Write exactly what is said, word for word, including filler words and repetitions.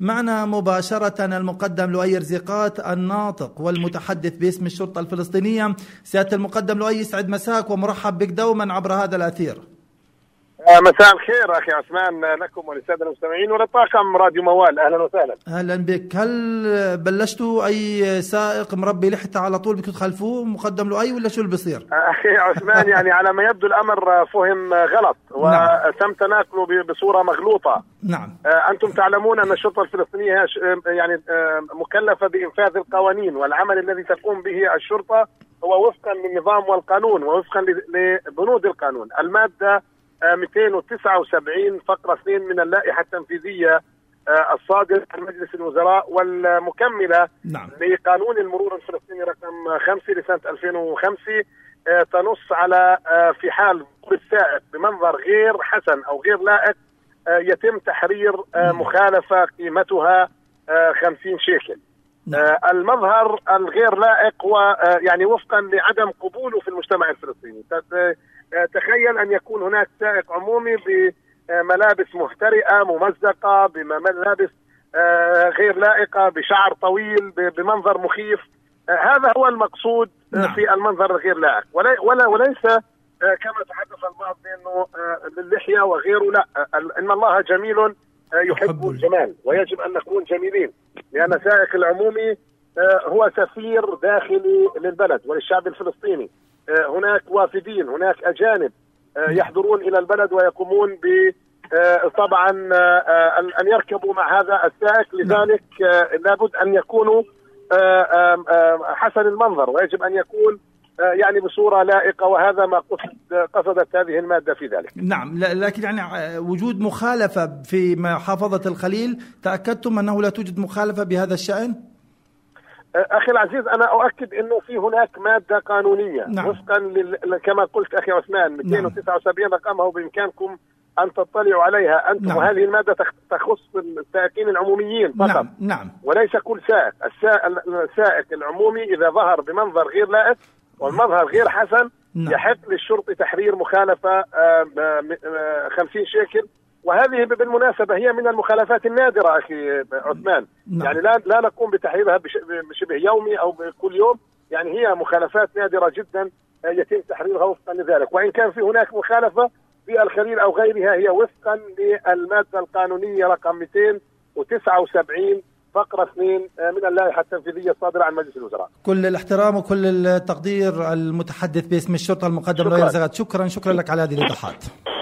معنا مباشرة المقدم لؤي رزيقات الناطق والمتحدث باسم الشرطة الفلسطينية. سيادة المقدم لؤي، يسعد مساك ومرحب بك دوما عبر هذا الأثير. مساء الخير أخي عثمان لكم وللسادة المستمعين ولطاقم راديو موال، أهلا وسهلا. أهلا بك. هل بلشتوا أي سائق مربي لحيته على طول بدكم تخلفوه مقدم لؤي ولا شو اللي بيصير؟ أخي عثمان يعني على ما يبدو الأمر فهم غلط وتم تناقله بصورة مغلوطة. نعم. أنتم تعلمون أن الشرطة الفلسطينية يعني مكلفة بإنفاذ القوانين، والعمل الذي تقوم به الشرطة هو وفقا للنظام والقانون ووفقا لبنود القانون. المادة مئتين وتسعة وسبعين فقرة اثنين من اللائحة التنفيذية الصادرة عن مجلس الوزراء والمكملة نعم. لقانون المرور الفلسطيني رقم خمسة لسنة ألفين وخمسة تنص على في حال ظهور السائق بمنظر غير حسن أو غير لائق يتم تحرير مخالفة قيمتها خمسين شيكل. نعم. المظهر الغير لائق ويعني وفقا لعدم قبوله في المجتمع الفلسطيني. تخيل أن يكون هناك سائق عمومي بملابس مهترئة ممزقة، بملابس غير لائقة، بشعر طويل، بمنظر مخيف. هذا هو المقصود. نعم. في المنظر الغير لائق ولا وليس كما تحدث البعض بأنه للحية وغيره. لا، إن الله جميل يحب الجمال ويجب أن نكون جميلين، لأن سائق العمومي هو سفير داخلي للبلد وللشعب الفلسطيني. هناك وافدين، هناك أجانب يحضرون إلى البلد ويقومون ب طبعا أن يركبوا مع هذا السائق، لذلك لابد أن يكونوا حسن المنظر ويجب أن يكون يعني بصورة لائقة، وهذا ما قصدت هذه المادة في ذلك. نعم، لكن يعني وجود مخالفة في محافظة الخليل، تأكدتم أنه لا توجد مخالفة بهذا الشأن؟ أخي العزيز، أنا أؤكد أنه في هناك مادة قانونية. نعم. وفقا لل... كما قلت أخي عثمان مئتين وتسعة وسبعين رقمه بإمكانكم أن تطلعوا عليها أنتم. نعم. وهذه المادة تخص السائقين العموميين فقط. نعم. نعم. وليس كل سائق. السائق العمومي إذا ظهر بمنظر غير لائق والمظهر غير حسن. نعم. يحق للشرطة تحرير مخالفة خمسين شيكل، وهذه بالمناسبة هي من المخالفات النادرة أخي عثمان. نعم. يعني لا لا نقوم بتحريرها بشبه يومي أو كل يوم، يعني هي مخالفات نادرة جدا يتم تحريرها وفقا لذلك. وإن كان في هناك مخالفة في الخليل أو غيرها، هي وفقا للمادة القانونية رقم مئتين وتسعة وسبعين فقرة اثنين من اللائحة التنفيذية الصادرة عن مجلس الوزراء. كل الاحترام وكل التقدير المتحدث باسم الشرطة المقدم لؤي رزيقات. شكرا شكرا لك على هذه الإيضاحات.